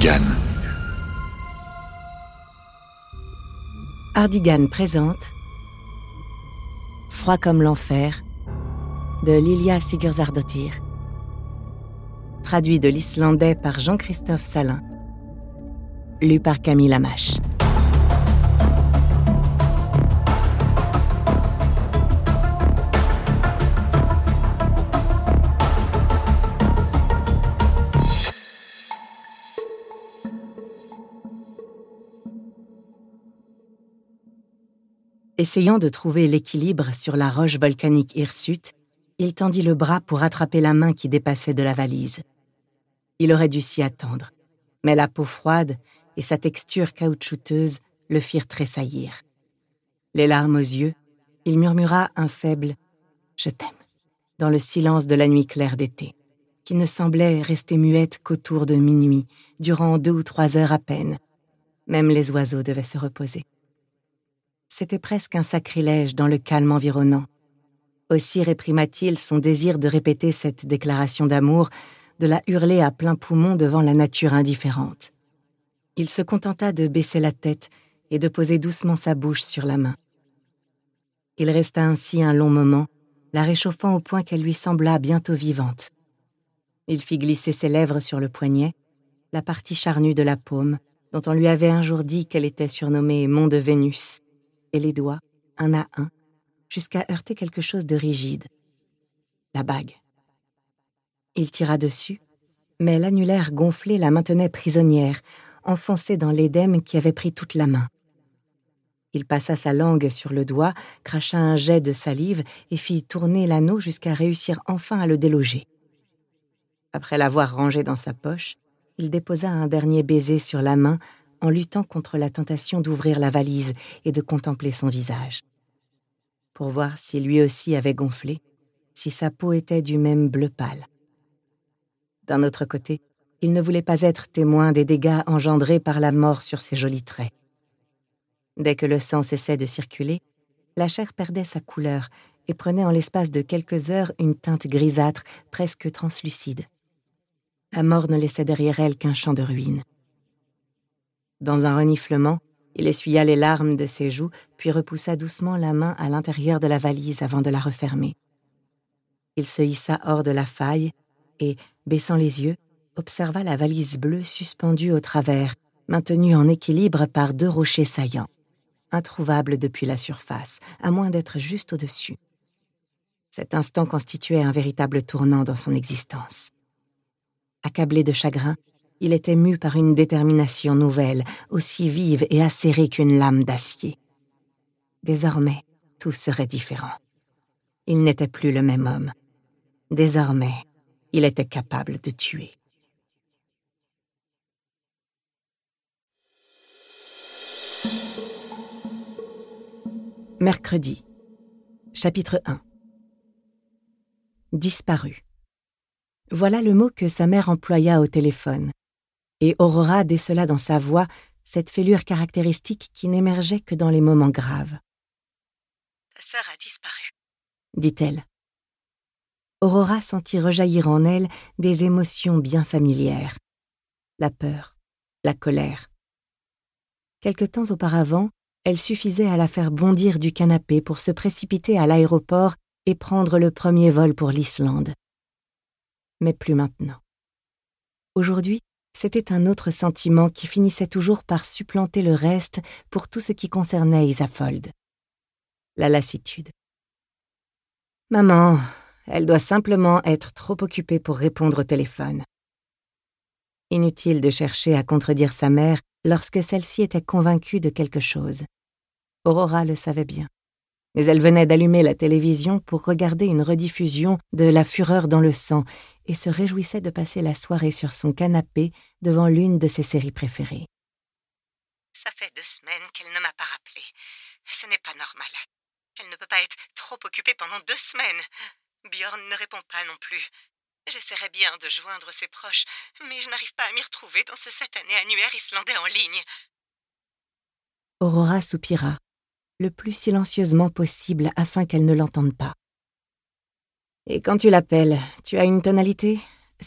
Hardigan. Hardigan présente Froid comme l'enfer de Lilja Sigurðardóttir. Traduit de l'islandais par Jean-Christophe Salin. Lu par Camille Lamache. Essayant de trouver l'équilibre sur la roche volcanique hirsute, il tendit le bras pour attraper la main qui dépassait de la valise. Il aurait dû s'y attendre, mais la peau froide et sa texture caoutchouteuse le firent tressaillir. Les larmes aux yeux, il murmura un faible « Je t'aime » dans le silence de la nuit claire d'été, qui ne semblait rester muette qu'autour de minuit, durant 2 ou 3 heures à peine. Même les oiseaux devaient se reposer. C'était presque un sacrilège dans le calme environnant. Aussi réprima-t-il son désir de répéter cette déclaration d'amour, de la hurler à plein poumon devant la nature indifférente. Il se contenta de baisser la tête et de poser doucement sa bouche sur la main. Il resta ainsi un long moment, la réchauffant au point qu'elle lui sembla bientôt vivante. Il fit glisser ses lèvres sur le poignet, la partie charnue de la paume, dont on lui avait un jour dit qu'elle était surnommée Mont de Vénus, et les doigts, un à un, jusqu'à heurter quelque chose de rigide. La bague. Il tira dessus, mais l'annulaire gonflé la maintenait prisonnière, enfoncée dans l'édème qui avait pris toute la main. Il passa sa langue sur le doigt, cracha un jet de salive et fit tourner l'anneau jusqu'à réussir enfin à le déloger. Après l'avoir rangé dans sa poche, il déposa un dernier baiser sur la main en luttant contre la tentation d'ouvrir la valise et de contempler son visage. Pour voir si lui aussi avait gonflé, si sa peau était du même bleu pâle. D'un autre côté, il ne voulait pas être témoin des dégâts engendrés par la mort sur ses jolis traits. Dès que le sang cessait de circuler, la chair perdait sa couleur et prenait en l'espace de quelques heures une teinte grisâtre, presque translucide. La mort ne laissait derrière elle qu'un champ de ruines. Dans un reniflement, il essuya les larmes de ses joues, puis repoussa doucement la main à l'intérieur de la valise avant de la refermer. Il se hissa hors de la faille et, baissant les yeux, observa la valise bleue suspendue au travers, maintenue en équilibre par 2 rochers saillants, introuvables depuis la surface, à moins d'être juste au-dessus. Cet instant constituait un véritable tournant dans son existence. Accablé de chagrin, il était mu par une détermination nouvelle, aussi vive et acérée qu'une lame d'acier. Désormais, tout serait différent. Il n'était plus le même homme. Désormais, il était capable de tuer. Mercredi, chapitre 1. Disparu. Voilà le mot que sa mère employa au téléphone. Et Aurora décela dans sa voix cette fêlure caractéristique qui n'émergeait que dans les moments graves. « Ta sœur a disparu », dit-elle. Aurora sentit rejaillir en elle des émotions bien familières. La peur, la colère. Quelque temps auparavant, elle suffisait à la faire bondir du canapé pour se précipiter à l'aéroport et prendre le premier vol pour l'Islande. Mais plus maintenant. Aujourd'hui, c'était un autre sentiment qui finissait toujours par supplanter le reste pour tout ce qui concernait Isafold. La lassitude. Maman, elle doit simplement être trop occupée pour répondre au téléphone. Inutile de chercher à contredire sa mère lorsque celle-ci était convaincue de quelque chose. Aurora le savait bien. Mais elle venait d'allumer la télévision pour regarder une rediffusion de La Fureur dans le sang et se réjouissait de passer la soirée sur son canapé devant l'une de ses séries préférées. « Ça fait 2 semaines qu'elle ne m'a pas rappelé. Ce n'est pas normal. Elle ne peut pas être trop occupée pendant 2 semaines. Björn ne répond pas non plus. J'essaierai bien de joindre ses proches, mais je n'arrive pas à m'y retrouver dans ce satané annuaire islandais en ligne. » Aurora soupira, le plus silencieusement possible afin qu'elle ne l'entende pas. « Et quand tu l'appelles, tu as une tonalité ?